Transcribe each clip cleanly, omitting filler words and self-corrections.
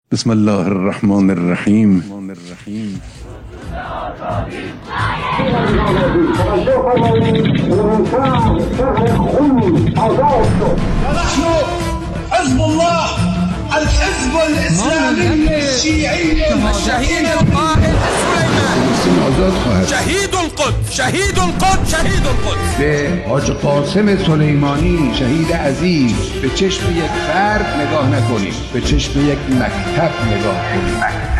بسم الله الرحمن الرحیم. ونحن حزب الله الحزب الإسلامي الشيعي الشهيد القائد سليمان شهيد القدس شهيد القدس شهيد القدس. به حاج قاسم سلیمانی شهید عزیز به چشم یک فرد نگاه نکنید، به چشم یک مکتب نگاه کنید.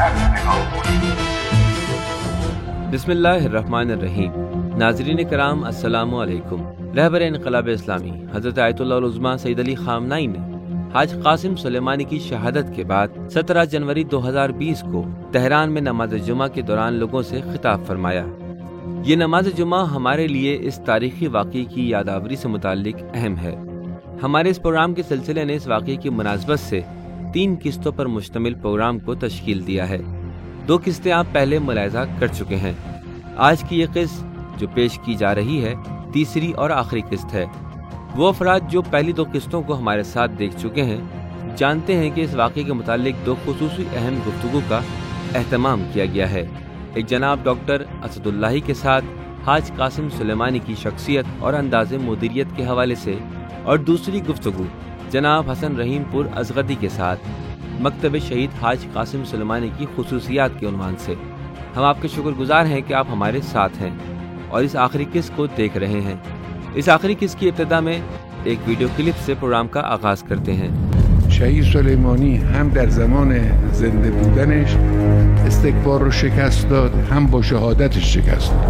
بسم الله الرحمن الرحیم. नाजरीन कराम अस्सलाम वालेकुम। रहबर इनकलाब इस्लामी हज़रत आयतुल्लाह उल-उज़्मा सैयद अली ख़ामनई ने हाज कासिम सुलेमानी की शहादत के बाद 17 जनवरी 2020 को तेहरान में नमाज जुमा के दौरान लोगों से खिताब फरमाया। ये नमाज जुमा हमारे लिए इस तारीख़ी वाक़े की यादावरी से मुताल्लिक अहम है। हमारे इस प्रोग्राम के सिलसिले ने इस वाक़े की मुनासबत से 3 किस्तों पर मुश्तमिल प्रोग्राम को तश्कील दिया है। 2 किस्तें आप पहले मुलाहिज़ा कर चुके हैं। आज की ये किस्त जो पेश की जा रही है तीसरी और आखिरी किस्त है। वो अफराद जो पहली 2 किस्तों को हमारे साथ देख चुके हैं जानते हैं कि इस वाक़े के मुताल्लिक 2 खुसूसी अहम गुफ्तगू का एहतमाम किया गया है। एक जनाब डॉक्टर असदुल्लाही के साथ हाज कासिम सुलेमानी की शख्सियत और अंदाज़े मुदीरियत के हवाले से, और दूसरी गुफ्तगू जनाब हसन रहीमपुर अज़गदी के साथ मकतब शहीद हाज कासिम सुलेमानी की खुसूसियात के उन्वान से। हम आपके शुक्रगुजार हैं कि आप हमारे साथ हैं और इस आखिरी किस्त को देख रहे हैं। इस आखिरी किस्त की इब्तिदा में एक वीडियो क्लिप से प्रोग्राम का आगाज करते हैं। شهید سلیمانی هم در زمان زنده بودنش استکبار رو شکست داد، هم با شهادتش شکست داد.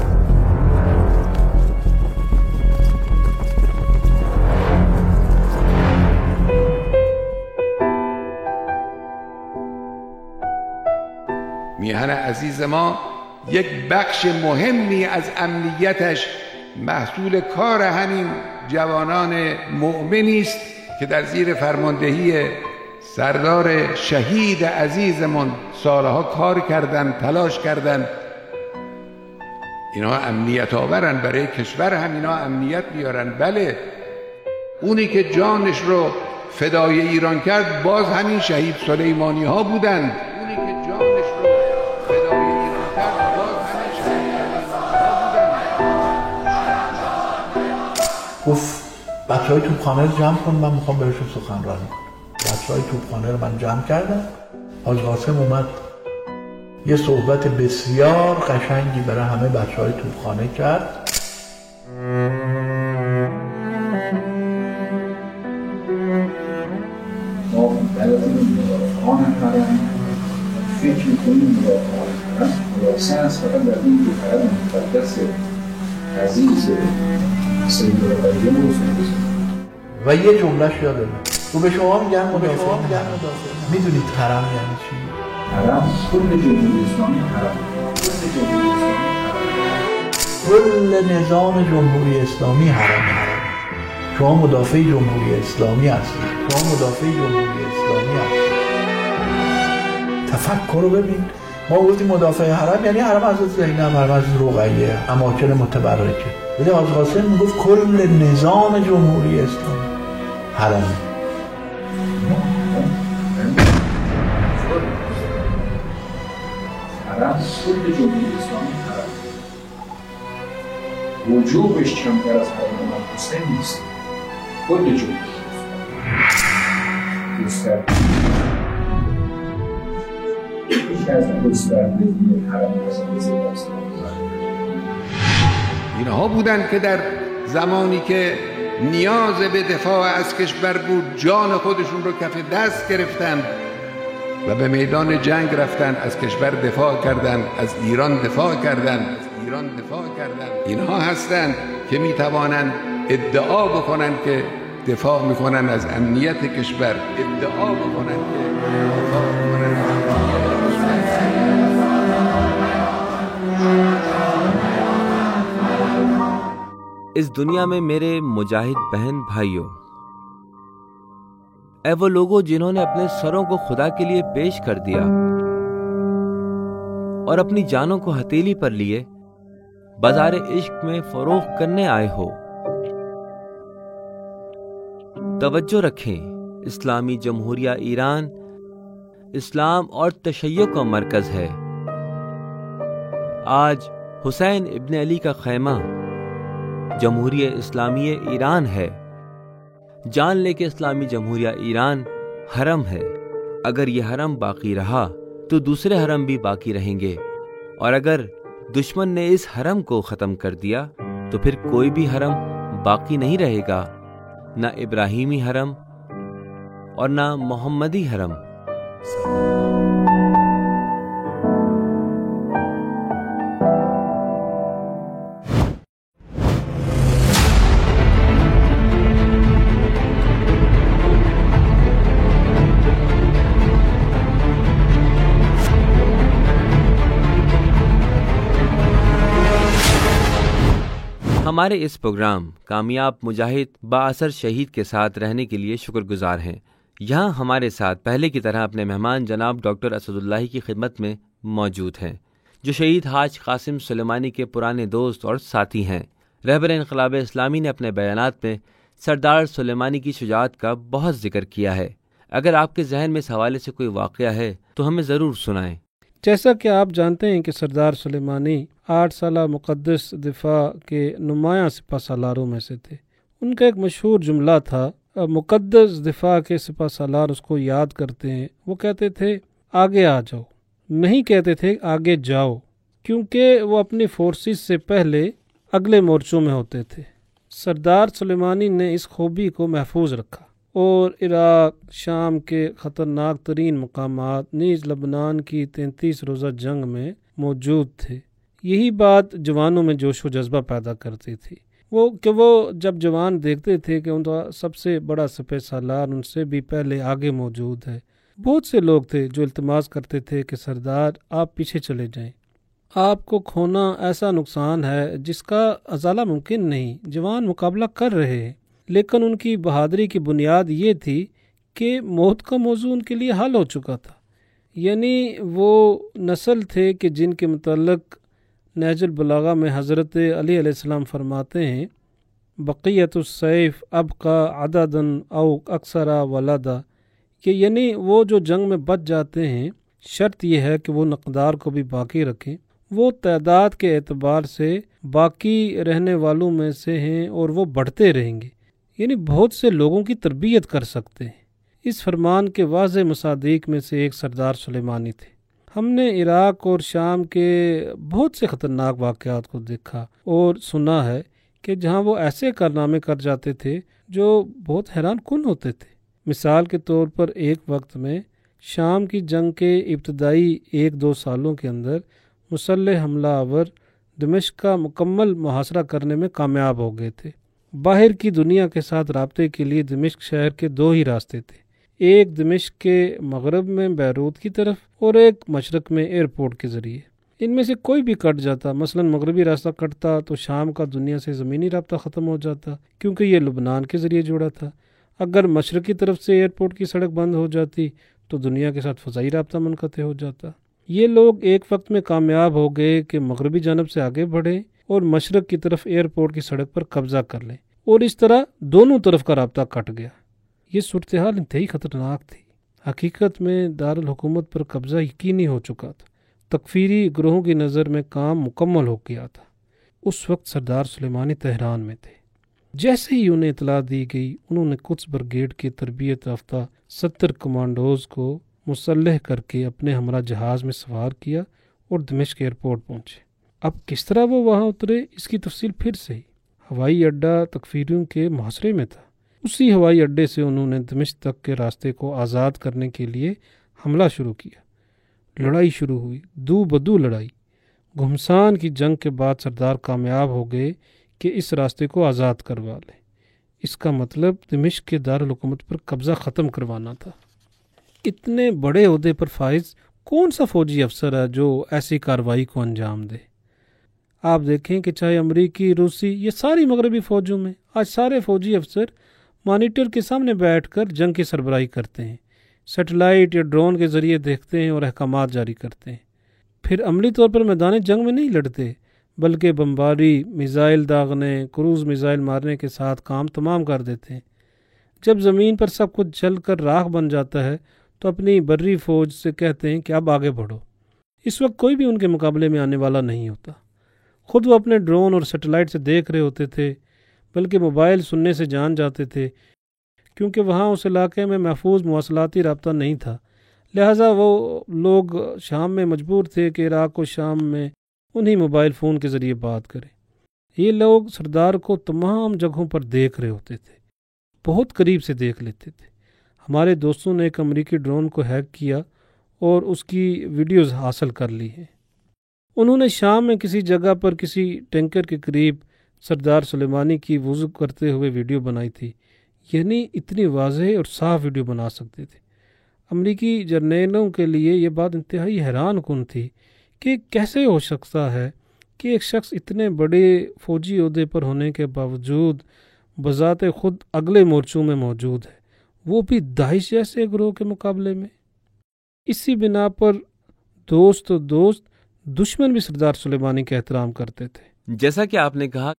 میهن عزیز ما یک بخش مهمی از امنیتش محصول کار همین جوانان مؤمنی است که در زیر فرماندهی سردار شهید عزیزمون سالها کار کردن، تلاش کردن. اینا امنیت آورن، برای کشور هم اینا امنیت بیارن. بله، اونی که جانش رو فدای ایران کرد باز همین شهید سلیمانی ها بودند. اونی که جانش رو فدای ایران کرد باز همین شهید سلیمانی ها بودند. گفت بچه‌های توپخانه رو جمع کن، من میخوام برشون سخنرانی کنم. بچه‌های توپخانه رو من جمع کردم. حاج قاسم اومد یه صحبت بسیار قشنگی برای همه بچه‌های توپخانه کرد. ما برای مدافعان حرم فکر می‌کنیم مدافعان حرم خلاصه است فقط در این دو حرم مقدس عزیز سید القیم رو و یه جملهش یادمه، و به شما میگن مدافع. میدونید حرم یعنی چی؟ حرم کل جمهوری اسلامی حرم، کل نظام جمهوری اسلامی حرم. شما مدافع جمهوری اسلامی هستید. تفکر رو ببین. ما گفتیم مدافع حرم یعنی حرم حضرت زینب، حرم حضرت رقیه، اماکن متبرکه. ولی حاج قاسم میگفت کل نظام جمهوری اسلامی حرم. حرم کل جمهوری اسلامی حرم. وجوبش کمتر از حرم امام حسین نیست. کل جمهوری اسلامی اینها بودند که در زمانی که نیاز به دفاع از کشور بود جان خودشون رو کف دست گرفتند و به میدان جنگ رفتند، از کشور دفاع کردند، از ایران دفاع کردند. اینها هستند که میتوانند ادعا بکنند که دفاع میکنن از امنیت کشور، इस दुनिया में मेरे मुजाहिद बहन भाइयों, ऐ वो लोगों जिन्होंने अपने सरों को खुदा के लिए पेश कर दिया और अपनी जानों को हथेली पर लिए बाजार इश्क में फरोख्त करने आए हो। तवज्जो रखें, इस्लामी जमहूरिया ईरान اسلام اور تشیع کا مرکز ہے۔ آج حسین ابن علی کا خیمہ جمہوریہ اسلامی ایران ہے۔ جان لے کہ اسلامی جمہوریہ ایران حرم ہے۔ اگر یہ حرم باقی رہا تو دوسرے حرم بھی باقی رہیں گے، اور اگر دشمن نے اس حرم کو ختم کر دیا تو پھر کوئی بھی حرم باقی نہیں رہے گا، نہ ابراہیمی حرم اور نہ محمدی حرم۔ ہمارے اس پروگرام کامیاب مجاہد بااثر شہید کے ساتھ رہنے کے لیے شکر گزار ہیں۔ یہاں ہمارے ساتھ پہلے کی طرح اپنے مہمان جناب ڈاکٹر اسد اللہ کی خدمت میں موجود ہیں، جو شہید حاج قاسم سلیمانی کے پرانے دوست اور ساتھی ہیں۔ رہبر انقلاب اسلامی نے اپنے بیانات میں سردار سلیمانی کی شجاعت کا بہت ذکر کیا ہے۔ اگر آپ کے ذہن میں اس حوالے سے کوئی واقعہ ہے تو ہمیں ضرور سنائیں۔ جیسا کہ آپ جانتے ہیں کہ سردار سلیمانی 8 سالہ مقدس دفاع کے نمایاں سپہ سالاروں میں سے تھے۔ ان کا ایک مشہور جملہ تھا، مقدس دفاع کے سپہ سالار اس کو یاد کرتے ہیں، وہ کہتے تھے آگے آ جاؤ، نہیں کہتے تھے آگے جاؤ، کیونکہ وہ اپنی فورسز سے پہلے اگلے مورچوں میں ہوتے تھے۔ سردار سلیمانی نے اس خوبی کو محفوظ رکھا اور عراق، شام کے خطرناک ترین مقامات، نیز لبنان کی 33 روزہ جنگ میں موجود تھے۔ یہی بات جوانوں میں جوش و جذبہ پیدا کرتی تھی، وہ جب جوان دیکھتے تھے کہ ان کا سب سے بڑا سپہ سالار ان سے بھی پہلے آگے موجود ہے۔ بہت سے لوگ تھے جو التماس کرتے تھے کہ سردار آپ پیچھے چلے جائیں، آپ کو کھونا ایسا نقصان ہے جس کا ازالہ ممکن نہیں، جوان مقابلہ کر رہے ہیں۔ لیکن ان کی بہادری کی بنیاد یہ تھی کہ موت کا موضوع ان کے لیے حل ہو چکا تھا۔ یعنی وہ نسل تھے کہ جن کے متعلق نہج البلاغہ میں حضرت علی علیہ السلام فرماتے ہیں، بقیت السیف ابقا عددا او اکثرا ولدا، کہ یعنی وہ جو جنگ میں بچ جاتے ہیں، شرط یہ ہے کہ وہ مقدار کو بھی باقی رکھیں، وہ تعداد کے اعتبار سے باقی رہنے والوں میں سے ہیں اور وہ بڑھتے رہیں گے، یعنی بہت سے لوگوں کی تربیت کر سکتے ہیں۔ اس فرمان کے واضح مصادیق میں سے ایک سردار سلیمانی تھے۔ ہم نے عراق اور شام کے بہت سے خطرناک واقعات کو دیکھا اور سنا ہے کہ جہاں وہ ایسے کارنامے کر جاتے تھے جو بہت حیران کن ہوتے تھے۔ مثال کے طور پر ایک وقت میں شام کی جنگ کے ابتدائی 1-2 سالوں کے اندر مسلح حملہ آور دمشق کا مکمل محاصرہ کرنے میں کامیاب ہو گئے تھے۔ باہر کی دنیا کے ساتھ رابطے کے لیے دمشق شہر کے 2 ہی راستے تھے، ایک دمشق کے مغرب میں بیروت کی طرف اور ایک مشرق میں ایئرپورٹ کے ذریعے۔ ان میں سے کوئی بھی کٹ جاتا، مثلا مغربی راستہ کٹتا تو شام کا دنیا سے زمینی رابطہ ختم ہو جاتا کیونکہ یہ لبنان کے ذریعے جڑا تھا۔ اگر مشرق کی طرف سے ایئرپورٹ کی سڑک بند ہو جاتی تو دنیا کے ساتھ فضائی رابطہ منقطع ہو جاتا۔ یہ لوگ ایک وقت میں کامیاب ہو گئے کہ مغربی جانب سے آگے بڑھیں اور مشرق کی طرف ایئرپورٹ کی سڑک پر قبضہ کر لیں، اور اس طرح دونوں طرف کا رابطہ کٹ گیا۔ یہ صورتحال انتہائی خطرناک تھی۔ حقیقت میں دارالحکومت پر قبضہ یقینی ہو چکا تھا، تکفیری گروہوں کی نظر میں کام مکمل ہو گیا تھا۔ اس وقت سردار سلیمانی تہران میں تھے۔ جیسے ہی انہیں اطلاع دی گئی، انہوں نے قدس برگیڈ کے تربیت یافتہ 70 کمانڈوز کو مسلح کر کے اپنے ہمراہ جہاز میں سوار کیا اور دمشق ایئرپورٹ پہنچے۔ اب کس طرح وہ وہاں اترے، اس کی تفصیل پھر سے ہی۔ ہوائی اڈہ تکفیریوں کے محاصرے میں تھا۔ اسی ہوائی اڈے سے انہوں نے دمشق تک کے راستے کو آزاد کرنے کے لیے حملہ شروع کیا۔ لڑائی شروع ہوئی، دو بدو لڑائی۔ گھمسان کی جنگ کے بعد سردار کامیاب ہو گئے کہ اس راستے کو آزاد کروا لیں۔ اس کا مطلب دمشق کے دارالحکومت پر قبضہ ختم کروانا تھا۔ اتنے بڑے عہدے پر فائز کون سا فوجی افسر ہے جو ایسی کارروائی کو انجام دے؟ آپ دیکھیں کہ چاہے امریکی، روسی، یہ ساری مغربی فوجوں میں آج سارے فوجی افسر مانیٹر کے سامنے بیٹھ کر جنگ کی سربراہی کرتے ہیں، سیٹلائٹ یا ڈرون کے ذریعے دیکھتے ہیں اور احکامات جاری کرتے ہیں۔ پھر عملی طور پر میدان جنگ میں نہیں لڑتے، بلکہ بمباری، میزائل داغنے، کروز میزائل مارنے کے ساتھ کام تمام کر دیتے ہیں۔ جب زمین پر سب کچھ جل کر راکھ بن جاتا ہے تو اپنی بری فوج سے کہتے ہیں کہ اب آگے بڑھو۔ اس وقت کوئی بھی ان کے مقابلے میں آنے والا نہیں ہوتا۔ خود وہ اپنے ڈرون اور سیٹلائٹ سے دیکھ رہے ہوتے تھے، بلکہ موبائل سننے سے جان جاتے تھے، کیونکہ وہاں اس علاقے میں محفوظ مواصلاتی رابطہ نہیں تھا۔ لہٰذا وہ لوگ شام میں مجبور تھے کہ عراق و شام میں انہی موبائل فون کے ذریعے بات کریں۔ یہ لوگ سردار کو تمام جگہوں پر دیکھ رہے ہوتے تھے، بہت قریب سے دیکھ لیتے تھے۔ ہمارے دوستوں نے ایک امریکی ڈرون کو ہیک کیا اور اس کی ویڈیوز حاصل کر لی ہیں۔ انہوں نے شام میں کسی جگہ پر کسی ٹینکر کے قریب سردار سلیمانی کی وضو کرتے ہوئے ویڈیو بنائی تھی، یعنی اتنی واضح اور صاف ویڈیو بنا سکتے تھے۔ امریکی جرنیلوں کے لیے یہ بات انتہائی حیران کن تھی کہ کیسے ہو سکتا ہے کہ ایک شخص اتنے بڑے فوجی عہدے پر ہونے کے باوجود بذات خود اگلے مورچوں میں موجود ہے، وہ بھی داعش جیسے گروہ کے مقابلے میں۔ اسی بنا پر دوست دشمن بھی سردار سلیمانی کا احترام کرتے تھے۔ جیسا کہ آپ نے کہا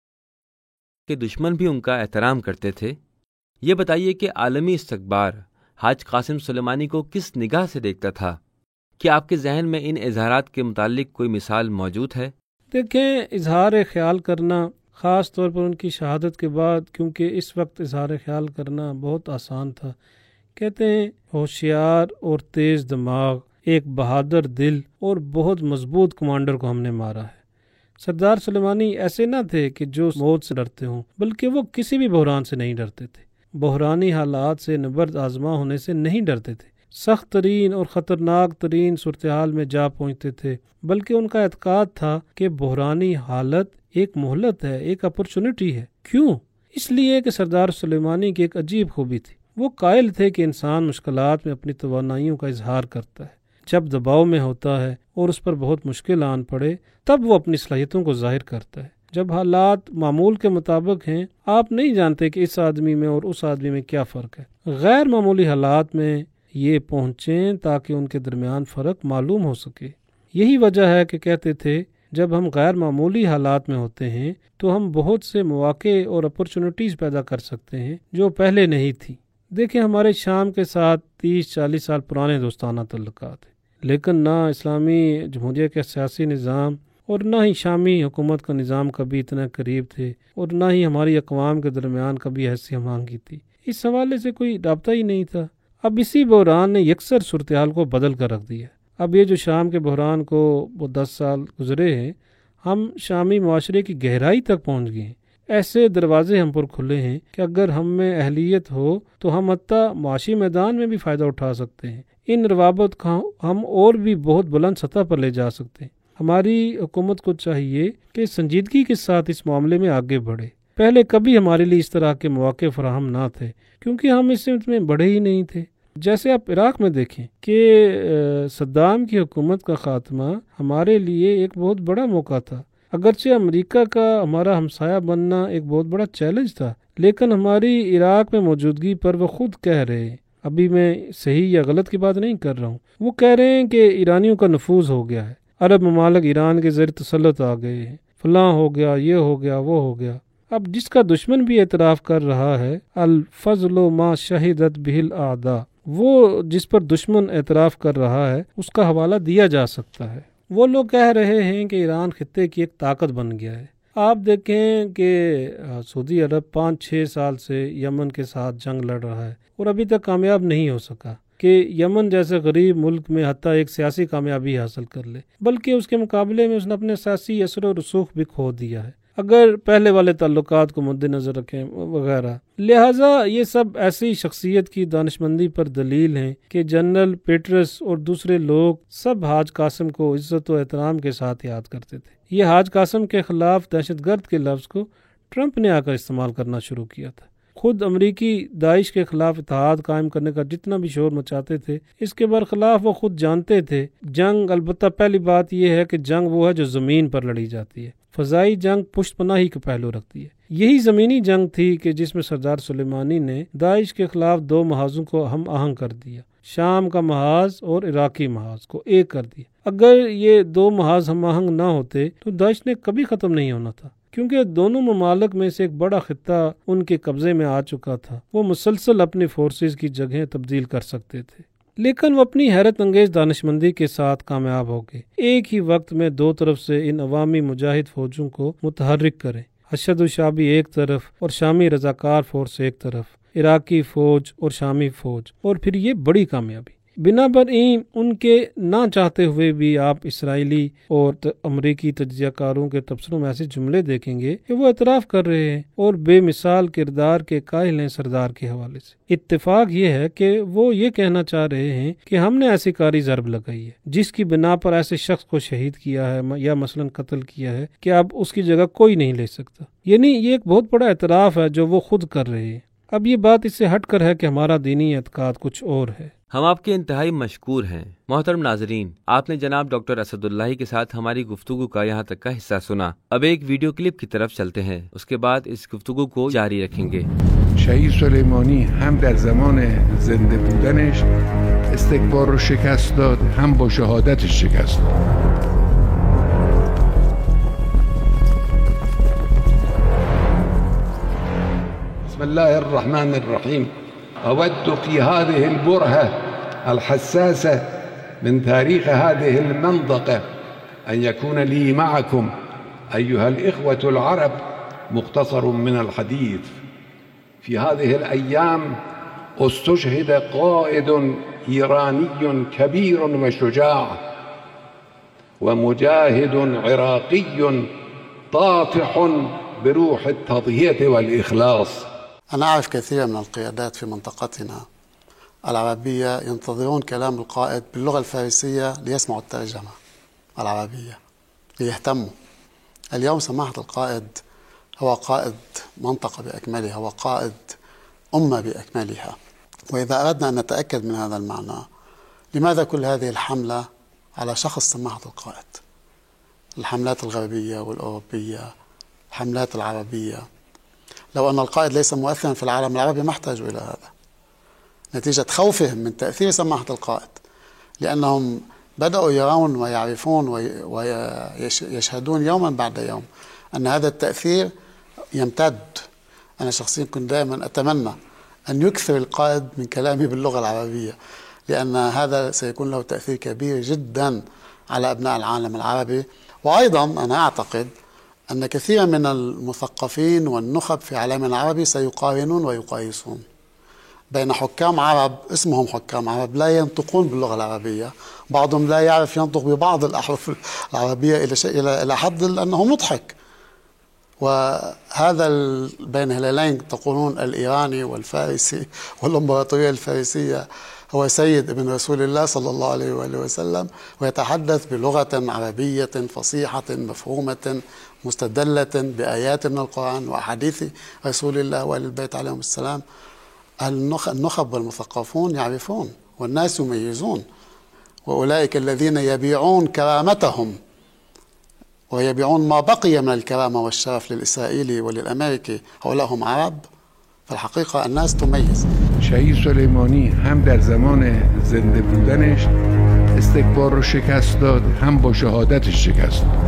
کہ دشمن بھی ان کا احترام کرتے تھے، یہ بتائیے کہ عالمی استکبار حاج قاسم سلیمانی کو کس نگاہ سے دیکھتا تھا؟ کیا آپ کے ذہن میں ان اظہارات کے متعلق کوئی مثال موجود ہے؟ دیکھیں، اظہار خیال کرنا خاص طور پر ان کی شہادت کے بعد، کیونکہ اس وقت اظہار خیال کرنا بہت آسان تھا، کہتے ہیں ہوشیار اور تیز دماغ، ایک بہادر دل اور بہت مضبوط کمانڈر کو ہم نے مارا ہے۔ سردار سلیمانی ایسے نہ تھے کہ جو موت سے ڈرتے ہوں، بلکہ وہ کسی بھی بحران سے نہیں ڈرتے تھے، بحرانی حالات سے نبرد آزما ہونے سے نہیں ڈرتے تھے، سخت ترین اور خطرناک ترین صورتحال میں جا پہنچتے تھے، بلکہ ان کا اعتقاد تھا کہ بحرانی حالت ایک مہلت ہے، ایک اپرچونٹی ہے۔ کیوں؟ اس لیے کہ سردار سلیمانی کی ایک عجیب خوبی تھی، وہ قائل تھے کہ انسان مشکلات میں اپنی توانائیوں کا اظہار کرتا ہے، جب دباؤ میں ہوتا ہے اور اس پر بہت مشکل آن پڑے تب وہ اپنی صلاحیتوں کو ظاہر کرتا ہے۔ جب حالات معمول کے مطابق ہیں، آپ نہیں جانتے کہ اس آدمی میں اور اس آدمی میں کیا فرق ہے، غیر معمولی حالات میں یہ پہنچیں تاکہ ان کے درمیان فرق معلوم ہو سکے۔ یہی وجہ ہے کہ کہتے تھے جب ہم غیر معمولی حالات میں ہوتے ہیں تو ہم بہت سے مواقع اور اپرچونٹیز پیدا کر سکتے ہیں جو پہلے نہیں تھی۔ دیکھیں، ہمارے شام کے ساتھ 30-40 سال پرانے دوستانہ تعلقات ہیں، لیکن نہ اسلامی جمہوریہ کے سیاسی نظام اور نہ ہی شامی حکومت کا نظام کبھی اتنا قریب تھے، اور نہ ہی ہماری اقوام کے درمیان کبھی ایسی ہمانگی تھی۔ اس حوالے سے کوئی رابطہ ہی نہیں تھا۔ اب اسی بحران نے یکسر صورتحال کو بدل کر رکھ دیا۔ اب یہ جو شام کے بحران کو وہ 10 سال گزرے ہیں، ہم شامی معاشرے کی گہرائی تک پہنچ گئے ہیں۔ ایسے دروازے ہم پر کھلے ہیں کہ اگر ہم میں اہلیت ہو تو ہم حتیٰ معاشی میدان میں بھی فائدہ اٹھا سکتے ہیں۔ ان روابط کو ہم اور بھی بہت بلند سطح پر لے جا سکتے ہیں۔ ہماری حکومت کو چاہیے کہ سنجیدگی کے ساتھ اس معاملے میں آگے بڑھے۔ پہلے کبھی ہمارے لیے اس طرح کے مواقع فراہم نہ تھے، کیونکہ ہم اس سمت میں بڑھے ہی نہیں تھے۔ جیسے آپ عراق میں دیکھیں کہ صدام کی حکومت کا خاتمہ ہمارے لیے ایک بہت بڑا موقع تھا۔ اگرچہ امریکہ کا ہمارا ہمسایہ بننا ایک بہت بڑا چیلنج تھا، لیکن ہماری عراق میں موجودگی پر وہ خود کہہ رہے ہیں، ابھی میں صحیح یا غلط کی بات نہیں کر رہا ہوں، وہ کہہ رہے ہیں کہ ایرانیوں کا نفوذ ہو گیا ہے، عرب ممالک ایران کے زیر تسلط آ گئے ہیں، فلاں ہو گیا، یہ ہو گیا، وہ ہو گیا۔ اب جس کا دشمن بھی اعتراف کر رہا ہے، الفضل ما شہدت بہ الاعداء، وہ جس پر دشمن اعتراف کر رہا ہے اس کا حوالہ دیا جا سکتا ہے۔ وہ لوگ کہہ رہے ہیں کہ ایران خطے کی ایک طاقت بن گیا ہے۔ آپ دیکھیں کہ سعودی عرب 5-6 سال سے یمن کے ساتھ جنگ لڑ رہا ہے اور ابھی تک کامیاب نہیں ہو سکا کہ یمن جیسے غریب ملک میں حتیٰ ایک سیاسی کامیابی حاصل کر لے، بلکہ اس کے مقابلے میں اس نے اپنے سیاسی اثر و رسوخ بھی کھو دیا ہے، اگر پہلے والے تعلقات کو مد نظر رکھیں وغیرہ۔ لہٰذا یہ سب ایسی شخصیت کی دانشمندی پر دلیل ہیں کہ جنرل پیٹرس اور دوسرے لوگ سب حاج قاسم کو عزت و احترام کے ساتھ یاد کرتے تھے۔ یہ حاج قاسم کے خلاف دہشت گرد کے لفظ کو ٹرمپ نے آ کر استعمال کرنا شروع کیا تھا۔ خود امریکی داعش کے خلاف اتحاد قائم کرنے کا جتنا بھی شور مچاتے تھے، اس کے برخلاف وہ خود جانتے تھے جنگ، البتہ پہلی بات یہ ہے کہ جنگ وہ ہے جو زمین پر لڑی جاتی ہے، فضائی جنگ پشت پناہی کا پہلو رکھتی ہے۔ یہی زمینی جنگ تھی کہ جس میں سردار سلیمانی نے داعش کے خلاف 2 محاذوں کو ہم آہنگ کر دیا، شام کا محاذ اور عراقی محاذ کو ایک کر دیا۔ اگر یہ 2 محاذ ہم آہنگ نہ ہوتے تو داعش نے کبھی ختم نہیں ہونا تھا، کیونکہ دونوں ممالک میں سے ایک بڑا خطہ ان کے قبضے میں آ چکا تھا، وہ مسلسل اپنی فورسز کی جگہیں تبدیل کر سکتے تھے۔ لیکن وہ اپنی حیرت انگیز دانشمندی کے ساتھ کامیاب ہو گئے۔ ایک ہی وقت میں دو طرف سے ان عوامی مجاہد فوجوں کو متحرک کریں، اشد الشعبی ایک طرف اور شامی رضاکار فورس ایک طرف، عراقی فوج اور شامی فوج، اور پھر یہ بڑی کامیابی۔ بنابراین ان کے نہ چاہتے ہوئے بھی آپ اسرائیلی اور امریکی تجزیہ کاروں کے تبصروں میں ایسے جملے دیکھیں گے کہ وہ اعتراف کر رہے ہیں اور بے مثال کردار کے قائل ہیں سردار کے حوالے سے۔ اتفاق یہ ہے کہ وہ یہ کہنا چاہ رہے ہیں کہ ہم نے ایسی کاری ضرب لگائی ہے جس کی بنا پر ایسے شخص کو شہید کیا ہے یا مثلا قتل کیا ہے کہ اب اس کی جگہ کوئی نہیں لے سکتا۔ یعنی یہ ایک بہت بڑا اعتراف ہے جو وہ خود کر رہے ہیں۔ اب یہ بات اس سے ہٹ کر ہے کہ ہمارا دینی اعتقاد کچھ اور ہے۔ ہم آپ کے انتہائی مشکور ہیں۔ محترم ناظرین، آپ نے جناب ڈاکٹر اسد اللہ کے ساتھ ہماری گفتگو کا یہاں تک کا حصہ سنا۔ اب ایک ویڈیو کلپ کی طرف چلتے ہیں، اس کے بعد اس گفتگو کو جاری رکھیں گے۔ شهید سلیمانی هم در زمان زنده بودنش استکبار رو شکست داد، هم با شهادتش شکست داد. بسم الله الرحمن الرحيم. أود في هذه البرهة الحساسة من تاريخ هذه المنطقة أن يكون لي معكم أيها الإخوة العرب مختصر من الحديث. في هذه الأيام استشهد قائد إيراني كبير وشجاع ومجاهد عراقي طافح بروح التضحية والإخلاص. أنا أعرف كثيرا من القيادات في منطقتنا العربية ينتظرون كلام القائد باللغة الفارسية ليسمعوا الترجمة العربية ليهتموا. اليوم سماحة القائد هو قائد منطقة بأكملها، هو قائد أمة بأكملها، وإذا أردنا أن نتأكد من هذا المعنى لماذا كل هذه الحملة على شخص سماحة القائد؟ الحملات الغربية والأوروبية، الحملات العربية، لو أن القائد ليس مؤثرا في العالم العربي ما احتاجوا إلى هذا، نتيجة خوفهم من تأثير سماحة القائد، لأنهم بدأوا يرون ويعرفون ويشهدون يوما بعد يوم أن هذا التأثير يمتد. أنا شخصيا كنت دائما أتمنى أن يكثر القائد من كلامي باللغة العربية، لأن هذا سيكون له تأثير كبير جدا على أبناء العالم العربي. وأيضا أنا أعتقد أن كثيرا من المثقفين والنخب في عالمنا العربي سيقارنون ويقايسون بين حكام عرب اسمهم حكام عرب لا ينطقون باللغة العربية، بعضهم لا يعرف ينطق ببعض الأحرف العربية إلى حد أنه مضحك. وهذا بين هلالين تقولون الإيراني والفارسي والإمبراطورية الفارسية هو سيد ابن رسول الله صلى الله عليه وآله وسلم، ويتحدث بلغة عربية فصيحة مفهومة مستدلة بآيات من القرآن وأحاديث رسول الله وآل البيت عليهم السلام. النخب والمثقفون يعرفون والناس يميزون، وأولئك الذين يبيعون كرامتهم ويبيعون ما بقي من الكرامة والشرف للإسرائيلي وللأمريكي هؤلاء هم عرب. في الحقيقة الناس تميز. شهید سلیمانی هم در زمان زنده بودنش استکبار رو شکست داد، هم با شهادتش شکست داد.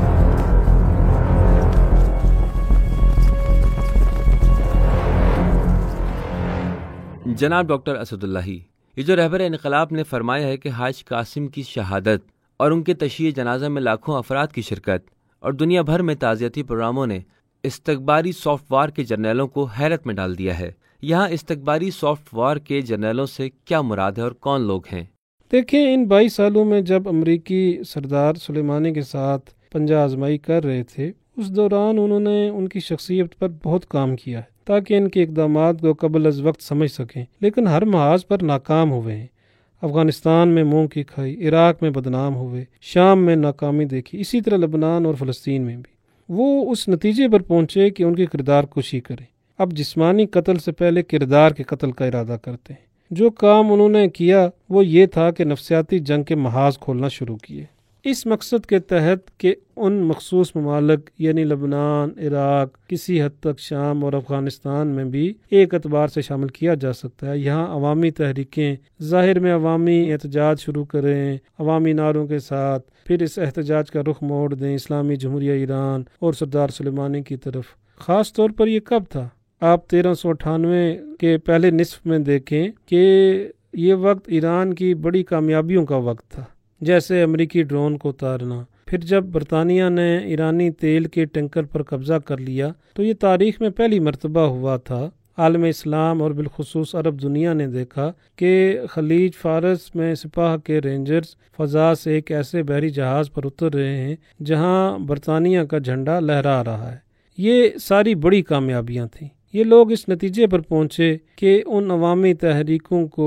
جناب ڈاکٹر اسد اللہ، یہ جو رہبر انقلاب نے فرمایا ہے کہ حاج قاسم کی شہادت اور ان کے تشییع جنازہ میں لاکھوں افراد کی شرکت اور دنیا بھر میں تعزیتی پروگراموں نے استکباری سافٹ وار کے جرنیلوں کو حیرت میں ڈال دیا ہے۔ یہاں استکباری سافٹ وار کے جرنیلوں سے کیا مراد ہے اور کون لوگ ہیں؟ دیکھیں، ان 22 سالوں میں جب امریکی سردار سلیمانی کے ساتھ پنجہ آزمائی کر رہے تھے، اس دوران انہوں نے ان کی شخصیت پر بہت کام کیا ہے تاکہ ان کے اقدامات کو قبل از وقت سمجھ سکیں، لیکن ہر محاذ پر ناکام ہوئے ہیں۔ افغانستان میں منہ کی کھائی، عراق میں بدنام ہوئے، شام میں ناکامی دیکھی، اسی طرح لبنان اور فلسطین میں بھی۔ وہ اس نتیجے پر پہنچے کہ ان کی کردار کشی کریں۔ اب جسمانی قتل سے پہلے کردار کے قتل کا ارادہ کرتے ہیں۔ جو کام انہوں نے کیا وہ یہ تھا کہ نفسیاتی جنگ کے محاذ کھولنا شروع کیے، اس مقصد کے تحت کہ ان مخصوص ممالک یعنی لبنان، عراق، کسی حد تک شام اور افغانستان میں بھی ایک اعتبار سے شامل کیا جا سکتا ہے، یہاں عوامی تحریکیں ظاہر میں عوامی احتجاج شروع کریں عوامی نعروں کے ساتھ، پھر اس احتجاج کا رخ موڑ دیں اسلامی جمہوریہ ایران اور سردار سلیمانی کی طرف۔ خاص طور پر یہ کب تھا؟ آپ 1398 کے پہلے نصف میں دیکھیں کہ یہ وقت ایران کی بڑی کامیابیوں کا وقت تھا، جیسے امریکی ڈرون کو اتارنا۔ پھر جب برطانیہ نے ایرانی تیل کے ٹینکر پر قبضہ کر لیا تو یہ تاریخ میں پہلی مرتبہ ہوا تھا۔ عالم اسلام اور بالخصوص عرب دنیا نے دیکھا کہ خلیج فارس میں سپاہ کے رینجرز فضا سے ایک ایسے بحری جہاز پر اتر رہے ہیں جہاں برطانیہ کا جھنڈا لہرا رہا ہے۔ یہ ساری بڑی کامیابیاں تھیں۔ یہ لوگ اس نتیجے پر پہنچے کہ ان عوامی تحریکوں کو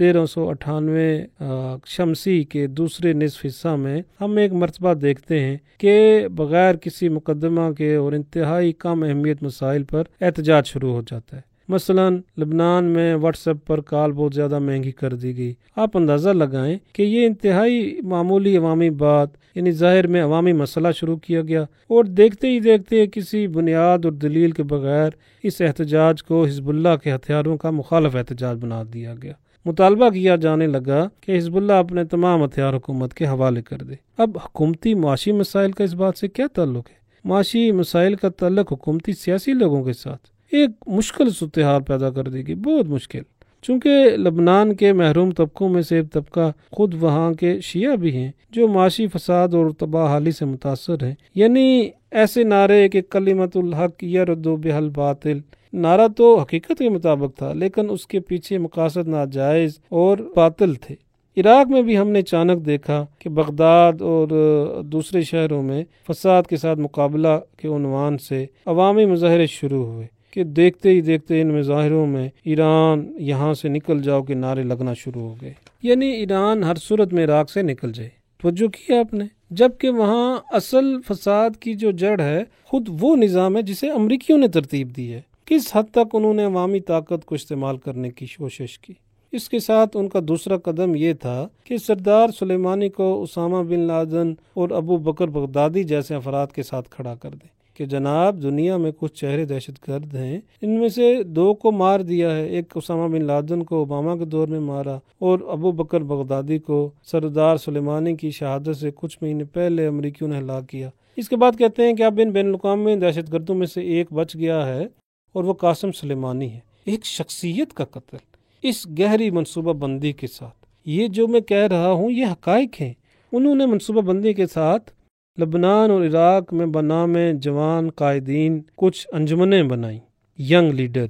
1398 شمسی کے دوسرے نصف حصہ میں ہم ایک مرتبہ دیکھتے ہیں کہ بغیر کسی مقدمہ کے اور انتہائی کم اہمیت مسائل پر احتجاج شروع ہو جاتا ہے۔ مثلا لبنان میں واٹس ایپ پر کال بہت زیادہ مہنگی کر دی گئی۔ آپ اندازہ لگائیں کہ یہ انتہائی معمولی عوامی بات، یعنی ظاہر میں عوامی مسئلہ شروع کیا گیا، اور دیکھتے ہی دیکھتے کسی بنیاد اور دلیل کے بغیر اس احتجاج کو حزب اللہ کے ہتھیاروں کا مخالف احتجاج بنا دیا گیا۔ مطالبہ کیا جانے لگا کہ حزب اللہ اپنے تمام ہتھیار حکومت کے حوالے کر دے۔ اب حکومتی معاشی مسائل کا اس بات سے کیا تعلق ہے؟ معاشی مسائل کا تعلق حکومتی سیاسی لوگوں کے ساتھ ایک مشکل صورتحال پیدا کر دی گئی، بہت مشکل، چونکہ لبنان کے محروم طبقوں میں سے ایک طبقہ خود وہاں کے شیعہ بھی ہیں جو معاشی فساد اور تباہ حالی سے متاثر ہیں۔ یعنی ایسے نعرے کہ کلمۃ الحق یرد بها الباطل، نعرہ تو حقیقت کے مطابق تھا لیکن اس کے پیچھے مقاصد ناجائز اور باطل تھے۔ عراق میں بھی ہم نے اچانک دیکھا کہ بغداد اور دوسرے شہروں میں فساد کے ساتھ مقابلہ کے عنوان سے عوامی مظاہرے شروع ہوئے کہ دیکھتے ہی دیکھتے ان مظاہروں میں ایران یہاں سے نکل جاؤ کے نعرے لگنا شروع ہو گئے، یعنی ایران ہر صورت میں عراق سے نکل جائے۔ توجہ کیا آپ نے؟ جبکہ وہاں اصل فساد کی جو جڑ ہے خود وہ نظام ہے جسے امریکیوں نے ترتیب دی ہے۔ کس حد تک انہوں نے عوامی طاقت کو استعمال کرنے کی کوشش کی۔ اس کے ساتھ ان کا دوسرا قدم یہ تھا کہ سردار سلیمانی کو اسامہ بن لادن اور ابو بکر بغدادی جیسے افراد کے ساتھ کھڑا کر دیں کہ جناب دنیا میں کچھ چہرے دہشت گرد ہیں، ان میں سے 2 کو مار دیا ہے، ایک اسامہ بن لادن کو اوباما کے دور میں مارا اور ابو بکر بغدادی کو سردار سلیمانی کی شہادت سے کچھ مہینے پہلے امریکیوں نے ہلاک کیا۔ اس کے بعد کہتے ہیں کہ اب ان بین الاقوامی دہشت گردوں میں سے ایک بچ گیا ہے اور وہ قاسم سلیمانی ہے۔ ایک شخصیت کا قتل اس گہری منصوبہ بندی کے ساتھ۔ یہ جو میں کہہ رہا ہوں یہ حقائق ہیں۔ انہوں نے منصوبہ بندی کے ساتھ لبنان اور عراق میں بنام جوان قائدین کچھ انجمنیں بنائیں، ینگ لیڈرز۔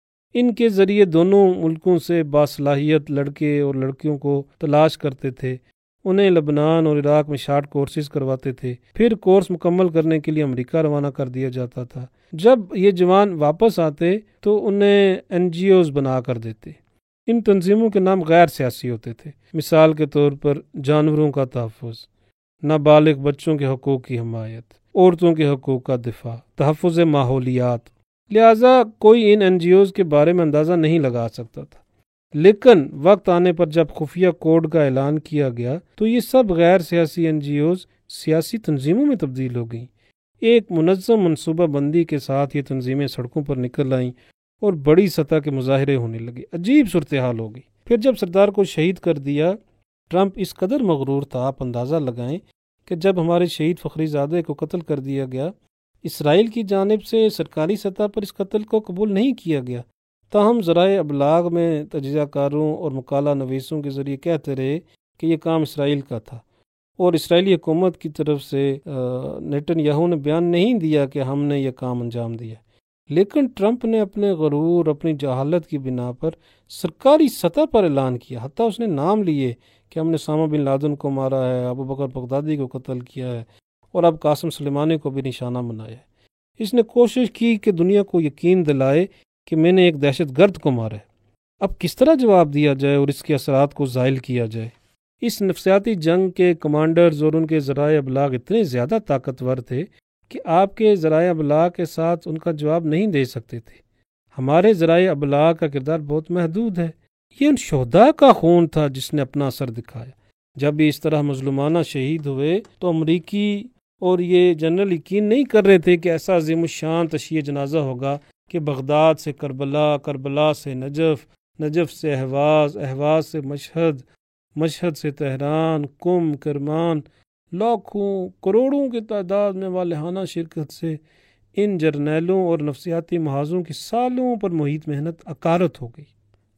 ان کے ذریعے دونوں ملکوں سے باصلاحیت لڑکے اور لڑکیوں کو تلاش کرتے تھے، انہیں لبنان اور عراق میں شارٹ کورسز کرواتے تھے، پھر کورس مکمل کرنے کے لیے امریکہ روانہ کر دیا جاتا تھا۔ جب یہ جوان واپس آتے تو انہیں NGOs بنا کر دیتے۔ ان تنظیموں کے نام غیر سیاسی ہوتے تھے، مثال کے طور پر جانوروں کا تحفظ، نابالغ بچوں کے حقوق کی حمایت، عورتوں کے حقوق کا دفاع، تحفظ ماحولیات۔ لہٰذا کوئی ان NGOs کے بارے میں اندازہ نہیں لگا سکتا تھا، لیکن وقت آنے پر جب خفیہ کوڈ کا اعلان کیا گیا تو یہ سب غیر سیاسی NGOs سیاسی تنظیموں میں تبدیل ہو گئیں۔ ایک منظم منصوبہ بندی کے ساتھ یہ تنظیمیں سڑکوں پر نکل آئیں اور بڑی سطح کے مظاہرے ہونے لگے۔ عجیب صورتحال ہو گئی۔ پھر جب سردار کو شہید کر دیا، ٹرمپ اس قدر مغرور تھا، آپ اندازہ لگائیں کہ جب ہمارے شہید فخری زادے کو قتل کر دیا گیا، اسرائیل کی جانب سے سرکاری سطح پر اس قتل کو قبول نہیں کیا گیا، تاہم ذرائع ابلاغ میں تجزیہ کاروں اور مقالہ نویسوں کے ذریعے کہتے رہے کہ یہ کام اسرائیل کا تھا، اور اسرائیلی حکومت کی طرف سے نیتن یاہو نے بیان نہیں دیا کہ ہم نے یہ کام انجام دیا۔ لیکن ٹرمپ نے اپنے غرور، اپنی جہالت کی بنا پر سرکاری سطح پر اعلان کیا، حتیٰ اس نے نام لیے کہ ہم نے اسامہ بن لادن کو مارا ہے، ابو بکر بغدادی کو قتل کیا ہے اور اب قاسم سلیمانی کو بھی نشانہ بنایا ہے۔ اس نے کوشش کی کہ دنیا کو یقین دلائے کہ میں نے ایک دہشت گرد کو مارا ہے۔ اب کس طرح جواب دیا جائے اور اس کے اثرات کو زائل کیا جائے؟ اس نفسیاتی جنگ کے کمانڈرز اور ان کے ذرائع ابلاغ اتنے زیادہ طاقتور تھے کہ آپ کے ذرائع ابلاغ کے ساتھ ان کا جواب نہیں دے سکتے تھے۔ ہمارے ذرائع ابلاغ کا کردار بہت محدود ہے۔ یہ ان شہداء کا خون تھا جس نے اپنا اثر دکھایا۔ جب یہ اس طرح مظلومانہ شہید ہوئے تو امریکی اور یہ جنرل یقین نہیں کر رہے تھے کہ ایسا عظیم الشان تشییع جنازہ ہوگا کہ بغداد سے کربلا، کربلا سے نجف، نجف سے اہواز، اہواز سے مشہد، مشہد سے تہران، قم، کرمان، لاکھوں کروڑوں کی تعداد میں والہانہ شرکت سے ان جرنیلوں اور نفسیاتی محاذوں کی سالوں پر محیط محنت اکارت ہو گئی۔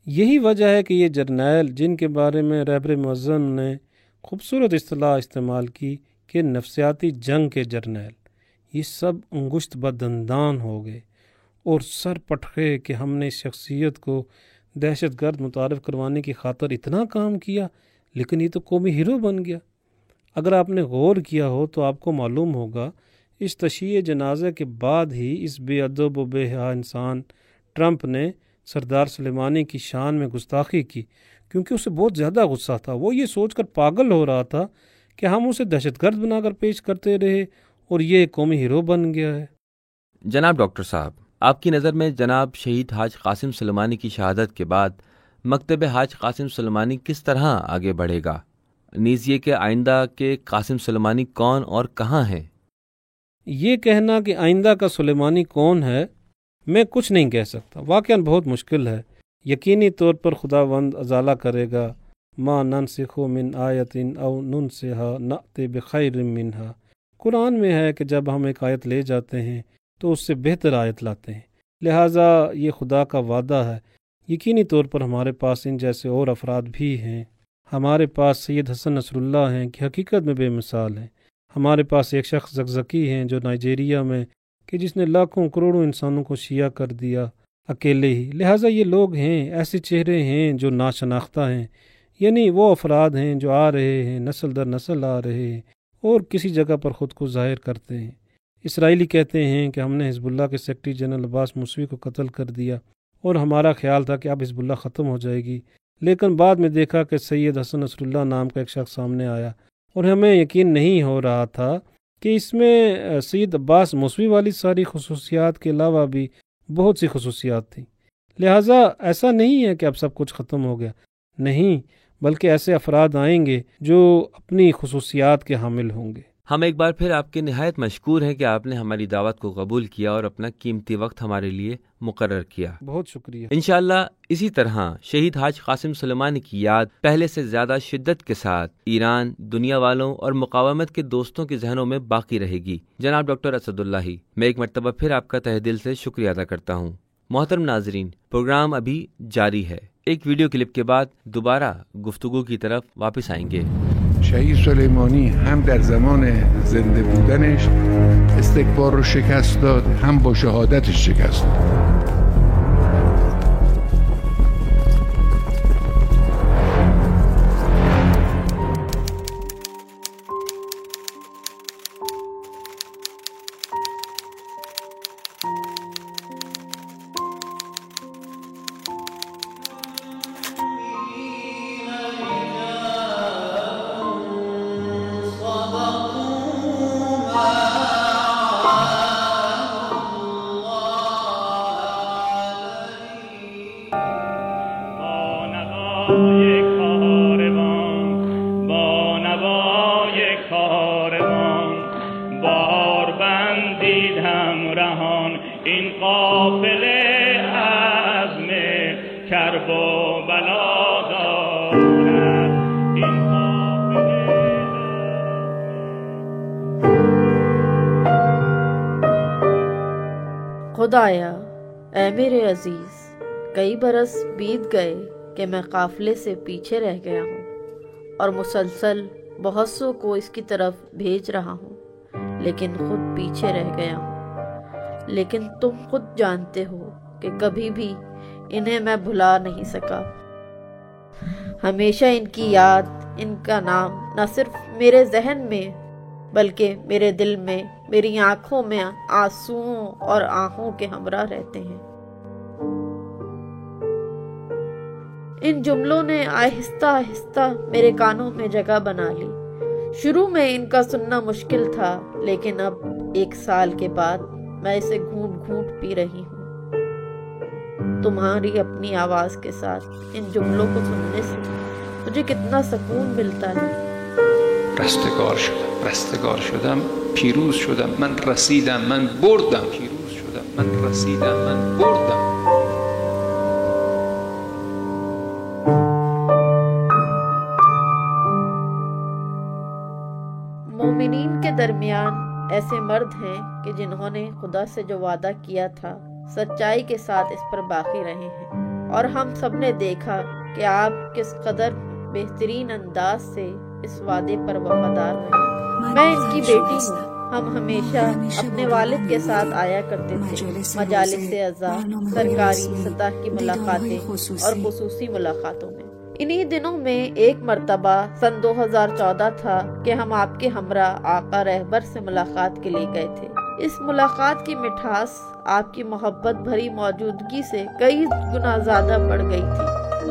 یہی وجہ ہے کہ یہ جرنیل جن کے بارے میں رہبر معظم نے خوبصورت اصطلاح استعمال کی کہ نفسیاتی جنگ کے جرنیل، یہ سب انگشت بدندان ہو گئے اور سر پٹخے کہ ہم نے اس شخصیت کو دہشت گرد متعارف کروانے کی خاطر اتنا کام کیا، لیکن یہ تو قومی ہیرو بن گیا۔ اگر آپ نے غور کیا ہو تو آپ کو معلوم ہوگا اس تشییع جنازے کے بعد ہی اس بے ادب و بے حیا انسان ٹرمپ نے سردار سلیمانی کی شان میں گستاخی کی، کیونکہ اسے بہت زیادہ غصہ تھا۔ وہ یہ سوچ کر پاگل ہو رہا تھا کہ ہم اسے دہشت گرد بنا کر پیش کرتے رہے اور یہ قومی ہیرو بن گیا ہے۔ جناب ڈاکٹر صاحب، آپ کی نظر میں جناب شہید حاج قاسم سلیمانی کی شہادت کے بعد مکتب حاج قاسم سلیمانی کس طرح آگے بڑھے گا؟ نیز یہ کہ آئندہ کے قاسم سلیمانی کون اور کہاں ہیں؟ یہ کہنا کہ آئندہ کا سلیمانی کون ہے میں کچھ نہیں کہہ سکتا، واقعاً بہت مشکل ہے۔ یقینی طور پر خداوند ازالہ کرے گا، ما ننسخ من آیت او ننسها نأت بخیر منها۔ قرآن میں ہے کہ جب ہم ایک آیت لے جاتے ہیں تو اس سے بہتر آیت لاتے ہیں، لہٰذا یہ خدا کا وعدہ ہے۔ یقینی طور پر ہمارے پاس ان جیسے اور افراد بھی ہیں۔ ہمارے پاس سید حسن نصر اللہ ہیں کہ حقیقت میں بے مثال ہیں۔ ہمارے پاس ایک شخص زکزکی ہیں جو نائجیریا میں کہ جس نے لاکھوں کروڑوں انسانوں کو شیعہ کر دیا اکیلے ہی۔ لہٰذا یہ لوگ ہیں، ایسے چہرے ہیں جو ناشناختہ ہیں، یعنی وہ افراد ہیں جو آ رہے ہیں، نسل در نسل آ رہے ہیں اور کسی جگہ پر خود کو ظاہر کرتے ہیں۔ اسرائیلی کہتے ہیں کہ ہم نے حزب اللہ کے سیکرٹری جنرل عباس موسوی کو قتل کر دیا اور ہمارا خیال تھا کہ اب حزب اللہ ختم ہو جائے گی، لیکن بعد میں دیکھا کہ سید حسن نصر اللہ نام کا ایک شخص سامنے آیا اور ہمیں یقین نہیں ہو رہا تھا کہ اس میں سید عباس موسوی والی ساری خصوصیات کے علاوہ بھی بہت سی خصوصیات تھیں۔ لہٰذا ایسا نہیں ہے کہ اب سب کچھ ختم ہو گیا، نہیں، بلکہ ایسے افراد آئیں گے جو اپنی خصوصیات کے حامل ہوں گے۔ ہم ایک بار پھر آپ کے نہایت مشکور ہیں کہ آپ نے ہماری دعوت کو قبول کیا اور اپنا قیمتی وقت ہمارے لیے مقرر کیا۔ بہت شکریہ۔ انشاءاللہ اسی طرح شہید حاج قاسم سلیمانی کی یاد پہلے سے زیادہ شدت کے ساتھ ایران، دنیا والوں اور مقاومت کے دوستوں کے ذہنوں میں باقی رہے گی۔ جناب ڈاکٹر اسد اللہ، میں ایک مرتبہ پھر آپ کا تہہ دل سے شکریہ ادا کرتا ہوں۔ محترم ناظرین، پروگرام ابھی جاری ہے۔ ایک ویڈیو کلپ کے بعد دوبارہ گفتگو کی طرف واپس آئیں گے۔ شهید سلیمانی هم در زمان زنده بودنش استکبار رو شکست داد، هم با شهادتش شکست داد. خدایا، اے میرے عزیز، کئی برس بیت گئے کہ میں قافلے سے پیچھے رہ گیا ہوں اور مسلسل بہت سو کو اس کی طرف بھیج رہا ہوں، لیکن خود پیچھے رہ گیا ہوں۔ لیکن تم خود جانتے ہو کہ کبھی بھی انہیں میں بھلا نہیں سکا۔ ہمیشہ ان کی یاد، ان کا نام نہ صرف میرے ذہن میں بلکہ میرے دل میں، میری آنکھوں میں آنسوؤں اور آہوں کے ہمراہ رہتے ہیں۔ ان جملوں نے آہستہ آہستہ میرے کانوں میں جگہ بنا لی۔ شروع میں ان کا سننا مشکل تھا، لیکن اب 1 سال کے بعد میں اسے گھونٹ گھونٹ پی رہی ہوں۔ تمہاری اپنی آواز کے ساتھ ان جملوں کو سننے سے مجھے کتنا سکون ملتا ہے۔ رستگار شدم، پیروز شدم، من رسیدم، من بردم، پیروز شدم، من رسیدم، من بردم۔ مومنین کے درمیان ایسے مرد ہیں کہ جنہوں نے خدا سے جو وعدہ کیا تھا سچائی کے ساتھ اس پر باقی رہے ہیں اور ہم سب نے دیکھا کہ آپ کس قدر بہترین انداز سے اس وعدے پر وفادار رہے۔ میں ان کی بیٹی ہوں۔ ہم ہمیشہ اپنے والد کے ساتھ آیا کرتے تھے، مجالس اعزاء، سرکاری سطح کی ملاقاتیں اور خصوصی ملاقاتوں میں۔ انہی دنوں میں ایک مرتبہ سن 2014 تھا کہ ہم آپ کے ہمراہ آقا رہبر سے ملاقات کے لیے گئے تھے۔ اس ملاقات کی مٹھاس آپ کی محبت بھری موجودگی سے کئی گنا زیادہ بڑھ گئی تھی۔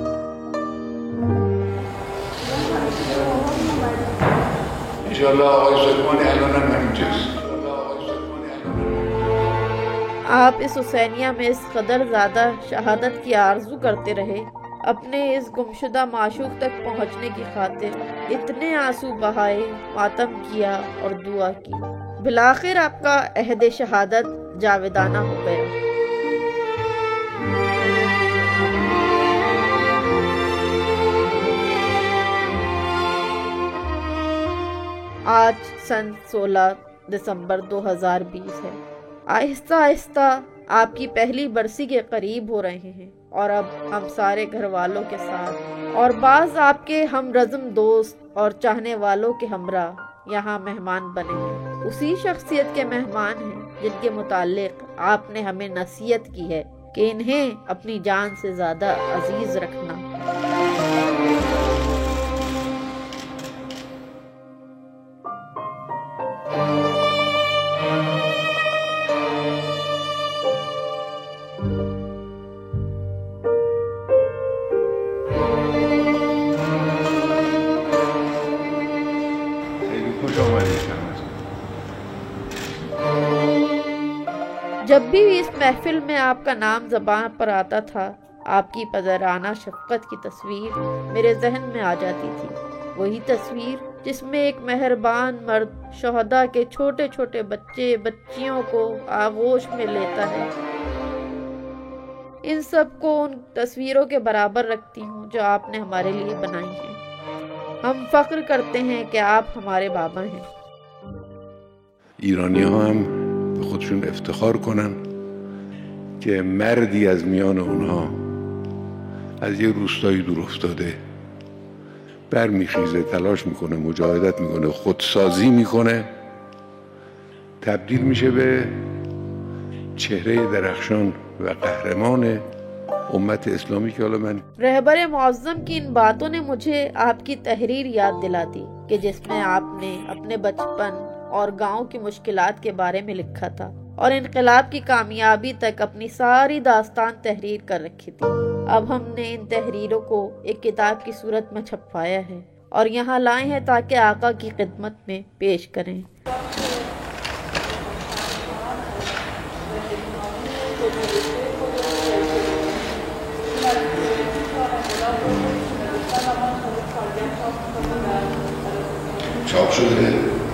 آپ اس حسینیہ میں اس قدر زیادہ شہادت کی آرزو کرتے رہے، اپنے اس گمشدہ معشوق تک پہنچنے کی خاطر اتنے آنسو بہائے، ماتم کیا اور دعا کی۔ بالآخر آپ کا عہد شہادت جاویدانہ ہو گیا۔ آج سن 16 دسمبر 2020 ہے۔ آہستہ آہستہ آپ کی پہلی برسی کے قریب ہو رہے ہیں، اور اب ہم سارے گھر والوں کے ساتھ اور بعض آپ کے ہم رزم دوست اور چاہنے والوں کے ہمراہ یہاں مہمان بنے ہیں۔ اسی شخصیت کے مہمان ہیں جن کے متعلق آپ نے ہمیں نصیحت کی ہے کہ انہیں اپنی جان سے زیادہ عزیز رکھنا۔ جب بھی اس محفل میں آپ کا نام زبان پر آتا تھا، آپ کی پدرانہ شفقت کی تصویر میرے ذہن میں آ جاتی تھی۔ وہی تصویر جس میں ایک مہربان مرد شہداء کے چھوٹے چھوٹے بچے بچیوں کو آغوش میں لیتا ہے۔ ان سب کو ان تصویروں کے برابر رکھتی ہوں جو آپ نے ہمارے لیے بنائی ہیں۔ ہم فخر کرتے ہیں کہ آپ ہمارے بابا ہیں۔ ایرانی ها هم به خودشون افتخار کنن که مردی از میان اونها از یه روستایی دور افتاده برمیخیزه، تلاش میکنه، مجاهدت میکنه، خودسازی میکنه، تبدیل میشه به چهره درخشان و قهرمان امت اسلامی که حالا من رہبر معظم کی ان باتوں نے مجھے آپ کی تحریر یاد دلا دی کہ جس میں آپ نے اپنے بچپن اور گاؤں کی مشکلات کے بارے میں لکھا تھا، اور انقلاب کی کامیابی تک اپنی ساری داستان تحریر کر رکھی تھی۔ اب ہم نے ان تحریروں کو ایک کتاب کی صورت میں چھپوایا ہے اور یہاں لائے ہیں تاکہ آقا کی خدمت میں پیش کریں۔ چاپ شده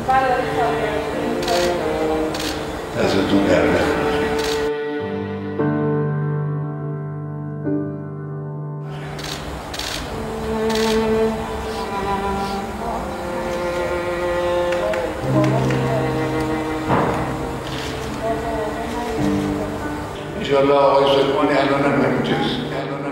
دستتون در نکنه. انشاءالله آقای سلیمانی الان هم همینجاست.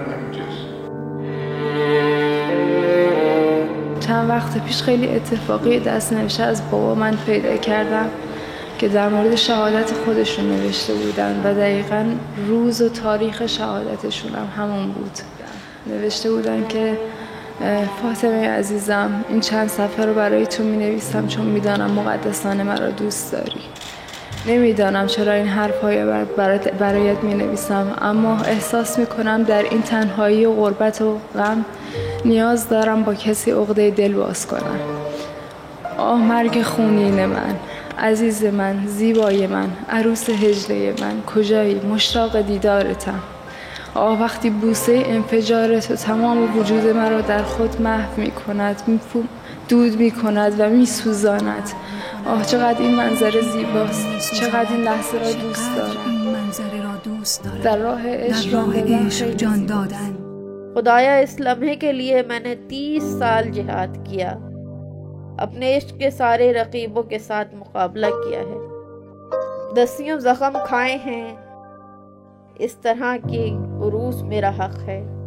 چند وقت پیش خیلی اتفاقی دست نوشته از بابا من پیدا کردم که در مورد شهادت خودشون نوشته بودن و دقیقاً روز و تاریخ شهادتشون هم همون بود. نوشته بودن که فاطمه عزیزم، این چند صفحه رو برای تو می نویسم چون می دانم مقدسانه مرا دوست داری. نمیدانم چرا این حرف‌های برایت می نویسم، اما احساس می کنم در این تنهایی و غربت و غم نیاز دارم با کسی عقده دل باز کنم. آه مرگ خونین من، عزیز من، زیبای من، عروس هجله من، کجایی؟ مشتاق دیدارتم. آه وقتی بوسه انفجار تو تمام وجود مرا در خود محو می کند، دود می کند و می سوزاند. آه چقدر این منظره زیباست، چقدر این لحظه را دوست دارم. در راه عشق جان دادن. خدایا اس لمحے کے لیے میں نے 30 سال جہاد کیا، اپنے عشق کے سارے رقیبوں کے ساتھ مقابلہ کیا ہے، دسیوں زخم کھائے ہیں، اس طرح کی عروس میرا حق ہے۔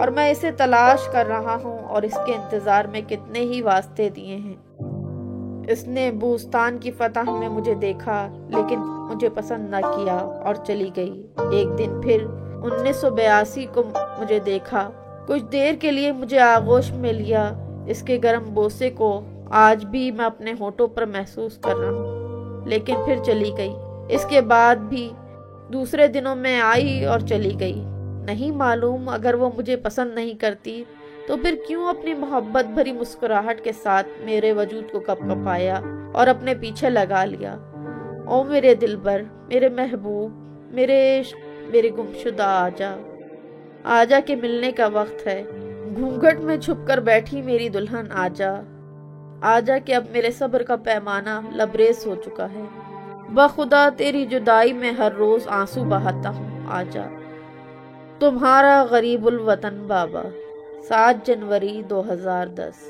اور میں اسے تلاش کر رہا ہوں اور اس کے انتظار میں کتنے ہی واسطے دیے ہیں۔ اس نے بوستان کی فتح میں مجھے دیکھا لیکن مجھے پسند نہ کیا اور چلی گئی۔ ایک دن پھر 1982 کو مجھے دیکھا، کچھ دیر کے لیے مجھے آغوش میں لیا۔ اس کے گرم بوسے کو آج بھی میں اپنے ہونٹوں پر محسوس کر رہا ہوں، لیکن پھر چلی گئی۔ اس کے بعد بھی دوسرے دنوں میں آئی اور چلی گئی۔ نہیں معلوم اگر وہ مجھے پسند نہیں کرتی تو پھر کیوں اپنی محبت بھری مسکراہٹ کے ساتھ میرے وجود کو کپکپایا اور اپنے پیچھے لگا لیا۔ او میرے دلبر، میرے محبوب، میرے عشق، میرے گمشدہ آجا کہ ملنے کا وقت ہے۔ گھونگھٹ میں چھپ کر بیٹھی میری دلہن آجا کہ اب میرے صبر کا پیمانہ لبریز ہو چکا ہے۔ بخدا تیری جدائی میں ہر روز آنسو بہاتا ہوں آجا۔ تمہارا غریب الوطن بابا، 7 جنوری 2010۔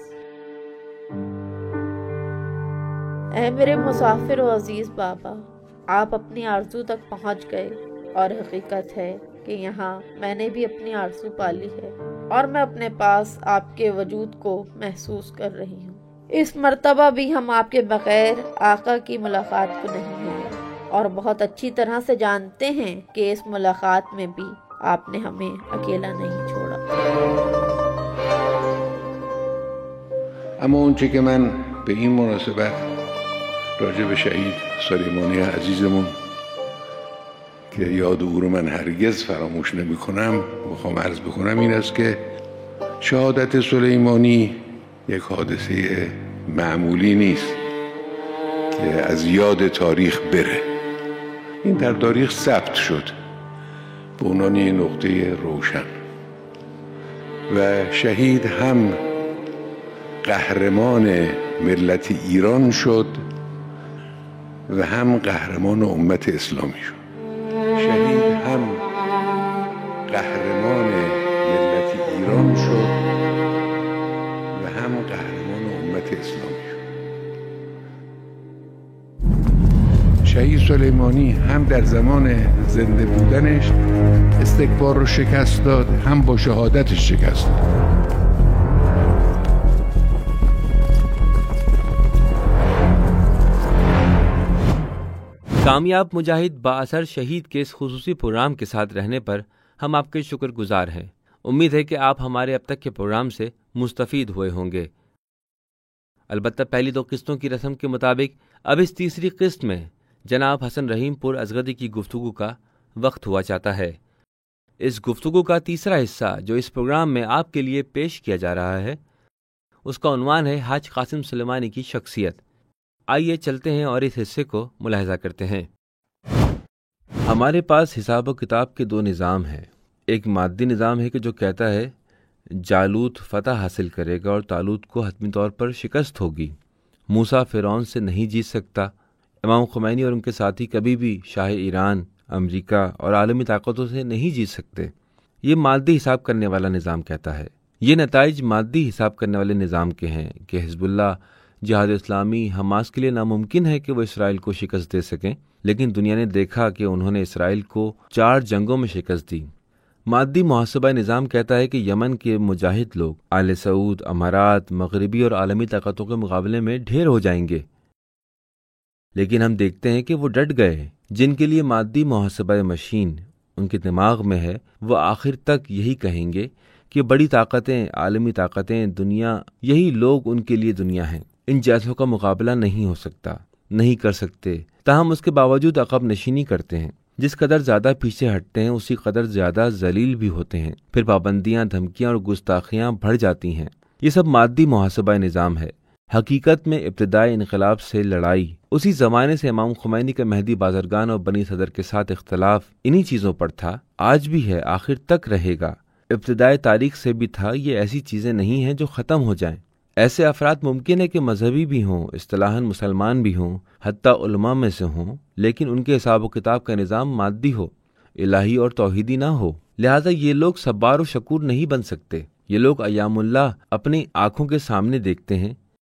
اے میرے مسافر و عزیز بابا، آپ اپنی آرزو تک پہنچ گئے اور حقیقت ہے کہ یہاں میں نے بھی اپنی آرزو پالی ہے اور میں اپنے پاس آپ کے وجود کو محسوس کر رہی ہوں۔ اس مرتبہ بھی ہم آپ کے بغیر آقا کی ملاقات کو نہیں ہیں اور بہت اچھی طرح سے جانتے ہیں کہ اس ملاقات میں بھی آپ نے ہمیں اکیلا نہیں چھوڑا۔ اما اونچه که من به این مناسبت راجع به شهید سلیمانی عزیزمون که یاد او رو من هرگز فراموش نمی کنم میخوام عرض بکنم این است که شهادت سلیمانی یک حادثه معمولی نیست که از یاد تاریخ بره. این در تاریخ ثبت شد به عنوان یک نقطه روشن و شهید هم قهرمان ملت ایران شد و هم قهرمان امت اسلامی شد. شهید هم قهرمان ملت ایران شد و هم قهرمان امت اسلامی شد. شهید سلیمانی هم در زمان زنده بودنش استکبار رو شکست داد، هم با شهادتش شکست داد. کامیاب مجاہد با اثر شہید کے اس خصوصی پروگرام کے ساتھ رہنے پر ہم آپ کے شکر گزار ہیں۔ امید ہے کہ آپ ہمارے اب تک کے پروگرام سے مستفید ہوئے ہوں گے۔ البتہ پہلی 2 قسطوں کی رسم کے مطابق اب اس تیسری قسط میں جناب حسن رحیم پور ازغدی کی گفتگو کا وقت ہوا چاہتا ہے۔ اس گفتگو کا تیسرا حصہ جو اس پروگرام میں آپ کے لیے پیش کیا جا رہا ہے اس کا عنوان ہے حاج قاسم سلیمانی کی شخصیت۔ آئیے چلتے ہیں اور اس حصے کو ملاحظہ کرتے ہیں۔ ہمارے پاس حساب و کتاب کے 2 نظام ہیں۔ ایک مادی نظام ہے کہ جو کہتا ہے جالوت فتح حاصل کرے گا اور طالوت کو حتمی طور پر شکست ہوگی، موسیٰ فرعون سے نہیں جیت سکتا، امام خمینی اور ان کے ساتھی کبھی بھی شاہ ایران، امریکہ اور عالمی طاقتوں سے نہیں جیت سکتے۔ یہ مادی حساب کرنے والا نظام کہتا ہے۔ یہ نتائج مادی حساب کرنے والے نظام کے ہیں کہ حزب اللہ، جہاد اسلامی، حماس کے لیے ناممکن ہے کہ وہ اسرائیل کو شکست دے سکیں، لیکن دنیا نے دیکھا کہ انہوں نے اسرائیل کو 4 جنگوں میں شکست دی۔ مادی محاسبہ نظام کہتا ہے کہ یمن کے مجاہد لوگ آل سعود، امارات، مغربی اور عالمی طاقتوں کے مقابلے میں ڈھیر ہو جائیں گے، لیکن ہم دیکھتے ہیں کہ وہ ڈٹ گئے۔ جن کے لیے مادی محاسبہ مشین ان کے دماغ میں ہے وہ آخر تک یہی کہیں گے کہ بڑی طاقتیں، عالمی طاقتیں، دنیا، یہی لوگ ان کے لیے دنیا ہیں، ان جیسوں کا مقابلہ نہیں ہو سکتا، نہیں کر سکتے۔ تاہم اس کے باوجود عقب نشینی کرتے ہیں۔ جس قدر زیادہ پیچھے ہٹتے ہیں اسی قدر زیادہ ذلیل بھی ہوتے ہیں، پھر پابندیاں، دھمکیاں اور گستاخیاں بڑھ جاتی ہیں۔ یہ سب مادی محاسبہ نظام ہے۔ حقیقت میں ابتدائی انقلاب سے لڑائی اسی زمانے سے امام خمینی کے مہدی بازرگان اور بنی صدر کے ساتھ اختلاف انہی چیزوں پر تھا، آج بھی ہے، آخر تک رہے گا۔ ابتدائی تاریخ سے بھی تھا۔ یہ ایسی چیزیں نہیں ہیں جو ختم ہو جائیں۔ ایسے افراد ممکن ہے کہ مذہبی بھی ہوں، اصطلاحاً مسلمان بھی ہوں، حتیٰ علماء میں سے ہوں، لیکن ان کے حساب و کتاب کا نظام مادی ہو، الہی اور توحیدی نہ ہو۔ لہٰذا یہ لوگ صبار و شکور نہیں بن سکتے۔ یہ لوگ ایام اللہ اپنی آنکھوں کے سامنے دیکھتے ہیں،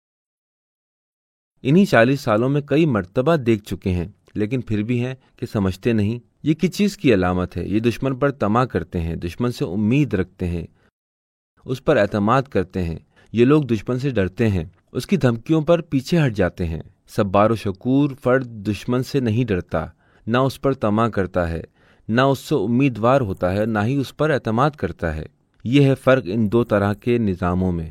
انہی 40 سالوں میں کئی مرتبہ دیکھ چکے ہیں، لیکن پھر بھی ہیں کہ سمجھتے نہیں۔ یہ کس چیز کی علامت ہے؟ یہ دشمن پر طمع کرتے ہیں، دشمن سے امید رکھتے ہیں، اس پر اعتماد کرتے ہیں۔ یہ لوگ دشمن سے ڈرتے ہیں، اس کی دھمکیوں پر پیچھے ہٹ جاتے ہیں۔ صبار و شکور فرد دشمن سے نہیں ڈرتا، نہ اس پر طمع کرتا ہے، نہ اس سے امیدوار ہوتا ہے، نہ ہی اس پر اعتماد کرتا ہے۔ یہ ہے فرق ان دو طرح کے نظاموں میں۔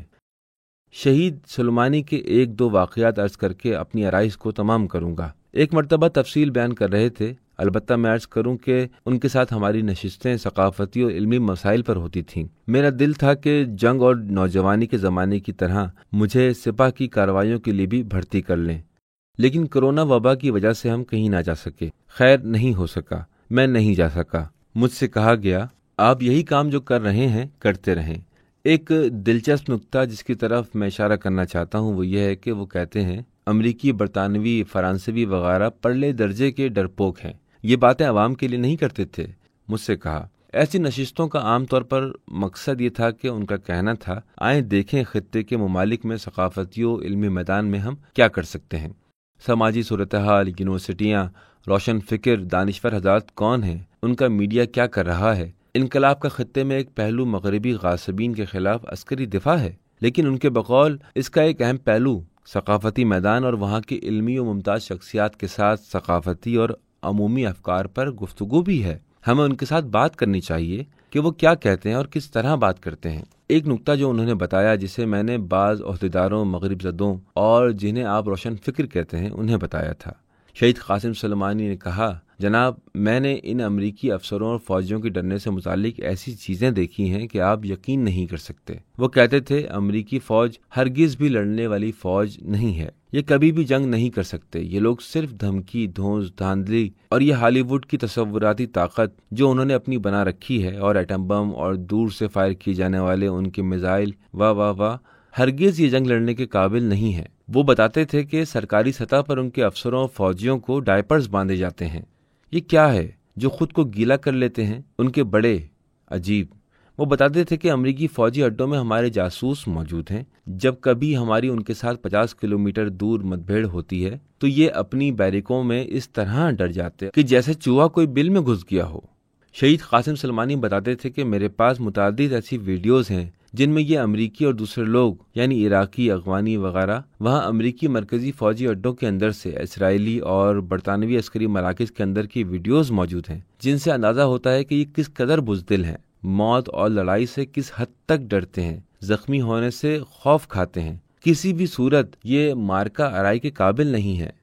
شہید سلیمانی کے ایک دو واقعات عرض کر کے اپنی آرائش کو تمام کروں گا۔ ایک مرتبہ تفصیل بیان کر رہے تھے، البتہ میں عرض کروں کہ ان کے ساتھ ہماری نشستیں ثقافتی اور علمی مسائل پر ہوتی تھیں۔ میرا دل تھا کہ جنگ اور نوجوانی کے زمانے کی طرح مجھے سپاہ کی کارروائیوں کے لیے بھی بھرتی کر لیں، لیکن کرونا وبا کی وجہ سے ہم کہیں نہ جا سکے۔ خیر نہیں ہو سکا، میں نہیں جا سکا۔ مجھ سے کہا گیا آپ یہی کام جو کر رہے ہیں کرتے رہیں۔ ایک دلچسپ نکتہ جس کی طرف میں اشارہ کرنا چاہتا ہوں وہ یہ ہے کہ وہ کہتے ہیں امریکی، برطانوی، فرانسیوی وغیرہ پرلے درجے کے ڈرپوک ہیں، یہ باتیں عوام کے لیے نہیں کرتے تھے۔ مجھ سے کہا ایسی نشستوں کا عام طور پر مقصد یہ تھا کہ ان کا کہنا تھا آئیں دیکھیں خطے کے ممالک میں ثقافتی و علمی میدان میں ہم کیا کر سکتے ہیں۔ سماجی صورتحال، یونیورسٹیاں، روشن فکر، دانشور حضرات کون ہیں، ان کا میڈیا کیا کر رہا ہے۔ انقلاب کا خطے میں ایک پہلو مغربی غاصبین کے خلاف عسکری دفاع ہے، لیکن ان کے بقول اس کا ایک اہم پہلو ثقافتی میدان اور وہاں کی علمی و ممتاز شخصیات کے ساتھ ثقافتی اور عمومی افکار پر گفتگو بھی ہے۔ ہمیں ان کے ساتھ بات کرنی چاہیے کہ وہ کیا کہتے ہیں اور کس طرح بات کرتے ہیں۔ ایک نکتہ جو انہوں نے بتایا جسے میں نے بعض عہدیداروں، مغرب زدوں اور جنہیں آپ روشن فکر کہتے ہیں انہیں بتایا تھا۔ شہید قاسم سلیمانی نے کہا جناب میں نے ان امریکی افسروں اور فوجیوں کے ڈرنے سے متعلق ایسی چیزیں دیکھی ہیں کہ آپ یقین نہیں کر سکتے۔ وہ کہتے تھے امریکی فوج ہرگز بھی لڑنے والی فوج نہیں ہے، یہ کبھی بھی جنگ نہیں کر سکتے، یہ لوگ صرف دھمکی، دھونس، دھاندلی اور یہ ہالی ووڈ کی تصوراتی طاقت جو انہوں نے اپنی بنا رکھی ہے اور ایٹم بم اور دور سے فائر کیے جانے والے ان کے میزائل واہ واہ واہ، ہرگز یہ جنگ لڑنے کے قابل نہیں ہے۔ وہ بتاتے تھے کہ سرکاری سطح پر ان کے افسروں اور فوجیوں کو ڈائپرز باندھے جاتے ہیں۔ یہ کیا ہے جو خود کو گیلا کر لیتے ہیں ان کے بڑے عجیب۔ وہ بتاتے تھے کہ امریکی فوجی اڈوں میں ہمارے جاسوس موجود ہیں، جب کبھی ہماری ان کے ساتھ 50 کلومیٹر دور مدبھیڑ ہوتی ہے تو یہ اپنی بیرکوں میں اس طرح ڈر جاتے کہ جیسے چوہا کوئی بل میں گھس گیا ہو۔ شہید قاسم سلیمانی بتاتے تھے کہ میرے پاس متعدد ایسی ویڈیوز ہیں جن میں یہ امریکی اور دوسرے لوگ یعنی عراقی، افغانی وغیرہ وہاں امریکی مرکزی فوجی اڈوں کے اندر سے اسرائیلی اور برطانوی عسکری مراکز کے اندر کی ویڈیوز موجود ہیں، جن سے اندازہ ہوتا ہے کہ یہ کس قدر بزدل ہیں، موت اور لڑائی سے کس حد تک ڈرتے ہیں، زخمی ہونے سے خوف کھاتے ہیں، کسی بھی صورت یہ مارکا ارائی کے قابل نہیں ہے۔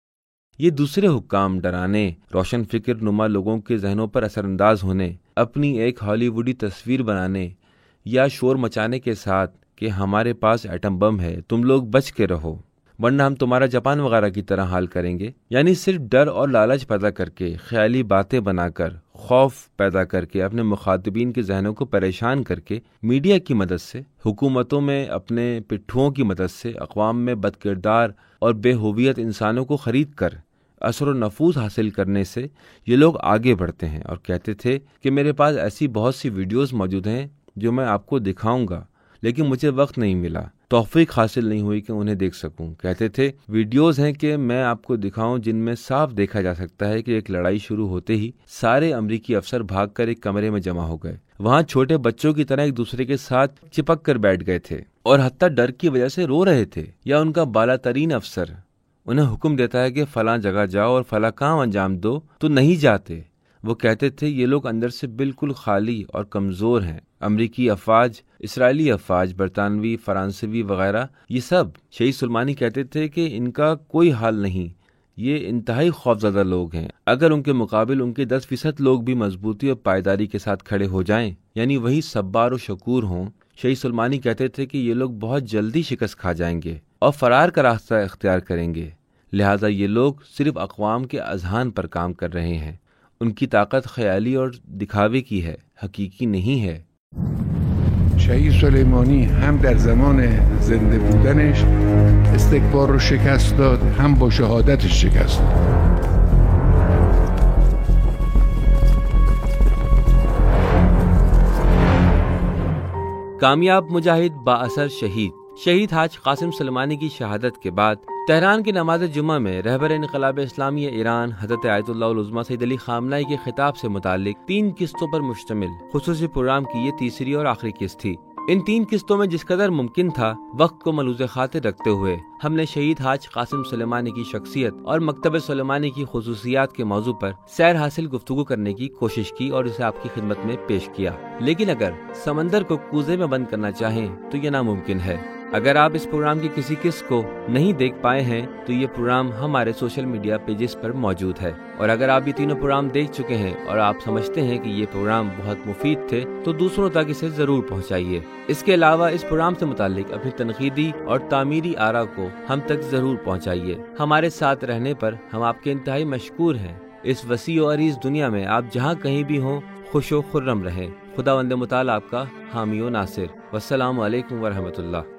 یہ دوسرے حکام ڈرانے، روشن فکر نما لوگوں کے ذہنوں پر اثر انداز ہونے، اپنی ایک ہالی ووڈی تصویر بنانے یا شور مچانے کے ساتھ کہ ہمارے پاس ایٹم بم ہے، تم لوگ بچ کے رہو ورنہ ہم تمہارا جاپان وغیرہ کی طرح حال کریں گے، یعنی صرف ڈر اور لالچ پیدا کر کے، خیالی باتیں بنا کر، خوف پیدا کر کے، اپنے مخاطبین کے ذہنوں کو پریشان کر کے، میڈیا کی مدد سے، حکومتوں میں اپنے پٹھوؤں کی مدد سے، اقوام میں بد کردار اور بے ہویت انسانوں کو خرید کر اثر و نفوذ حاصل کرنے سے یہ لوگ آگے بڑھتے ہیں۔ اور کہتے تھے کہ میرے پاس ایسی بہت سی ویڈیوز موجود ہیں جو میں آپ کو دکھاؤں گا، لیکن مجھے وقت نہیں ملا، توفیق حاصل نہیں ہوئی کہ انہیں دیکھ سکوں۔ کہتے تھے ویڈیوز ہیں کہ میں آپ کو دکھاؤں جن میں صاف دیکھا جا سکتا ہے کہ ایک لڑائی شروع ہوتے ہی سارے امریکی افسر بھاگ کر ایک کمرے میں جمع ہو گئے، وہاں چھوٹے بچوں کی طرح ایک دوسرے کے ساتھ چپک کر بیٹھ گئے تھے اور حتیٰ ڈر کی وجہ سے رو رہے تھے، یا ان کا بالا ترین افسر انہیں حکم دیتا ہے کہ فلاں جگہ جاؤ اور فلاں کام انجام دو تو نہیں جاتے۔ وہ کہتے تھے یہ لوگ اندر سے بالکل خالی اور کمزور ہیں۔ امریکی افواج، اسرائیلی افواج، برطانوی، فرانسیوی وغیرہ، یہ سب شہید سلیمانی کہتے تھے کہ ان کا کوئی حال نہیں، یہ انتہائی خوفزدہ لوگ ہیں، اگر ان کے مقابل ان کے 10% لوگ بھی مضبوطی اور پائیداری کے ساتھ کھڑے ہو جائیں، یعنی وہی صبار و شکور ہوں۔ شہید سلیمانی کہتے تھے کہ یہ لوگ بہت جلدی شکست کھا جائیں گے اور فرار کا راستہ اختیار کریں گے، لہذا یہ لوگ صرف اقوام کے اذہان پر کام کر رہے ہیں، ان کی طاقت خیالی اور دکھاوے کی ہے، حقیقی نہیں ہے۔ شهید سلیمانی هم در زمان زنده بودنش استکبار رو شکست داد، هم با شهادتش شکست داد۔ کامیاب مجاہد با اثر شہید حاج قاسم سلیمانی کی شہادت کے بعد تہران کی نماز جمعہ میں رہبر انقلاب اسلامی ایران حضرت آیت اللہ العظمیٰ سید علی خامنہئی کے خطاب سے متعلق 3 قسطوں پر مشتمل خصوصی پروگرام کی یہ تیسری اور آخری قسط تھی۔ इन 3 किस्तों में जिस कदर मुमकिन था वक्त को मलूज़ खातिर रखते हुए हमने शहीद हाज कासिम सुलेमानी की शख्सियत और मकतब सुलेमानी की खुसूसियात के मौजू पर सैर हासिल गुफ्तगू करने की कोशिश की और इसे आपकी खिदमत में पेश किया। लेकिन अगर समंदर को कूजे में बंद करना चाहें तो ये नामुमकिन है। अगर आप इस प्रोग्राम की किसी किस्त को नहीं देख पाए हैं तो ये प्रोग्राम हमारे सोशल मीडिया पेजेस पर मौजूद है। और अगर आप ये तीनों प्रोग्राम देख चुके हैं और आप समझते हैं कि ये प्रोग्राम बहुत मुफीद थे तो दूसरों तक इसे जरूर पहुंचाइए। इसके अलावा इस प्रोग्राम से मुताल्लिक अपनी तनकीदी और तामीरी आरा को हम तक जरूर पहुंचाइए। हमारे साथ रहने पर हम आपके इंतहाई मशकूर हैं। इस वसी और अरीज दुनिया में आप जहाँ कहीं भी हों खुशो खुर्रम रहें। खुदावंद मुताल आपका हामी व नासिर। वस्सलामु अलैकुम व रहमतुल्लाह।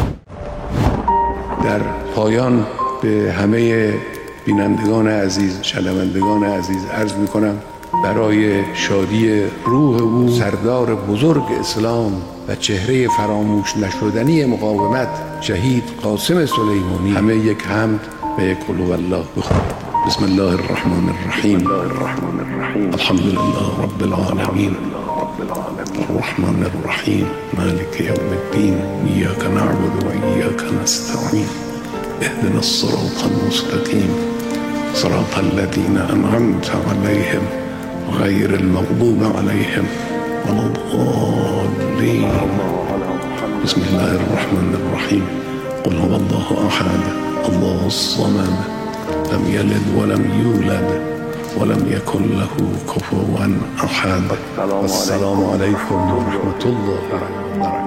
در پایان به همه بینندگان عزیز، شنوندگان عزیز عرض می‌کنم برای شادی روح او سردار بزرگ اسلام و چهره فراموش نشدنی مقاومت شهید قاسم سلیمانی همه یک حمد و یک قل هوالله بخونید. بسم الله الرحمن الرحیم. الحمد لله رب العالمین الرحمن الرحیم مالک یوم الدین ایاک نعبد و ایاک نستعین اهدنا الصراط المستقیم صراط الذین انعمت علیهم غیر المغضوب علیهم ولا الضالین. بسم الله الرحمن الرحیم. قل هو الله احد الله الصمد لم يلد ولم يولد ولم يكن له كفوا احد. السلام علیکم و رحمت الله و برکاته.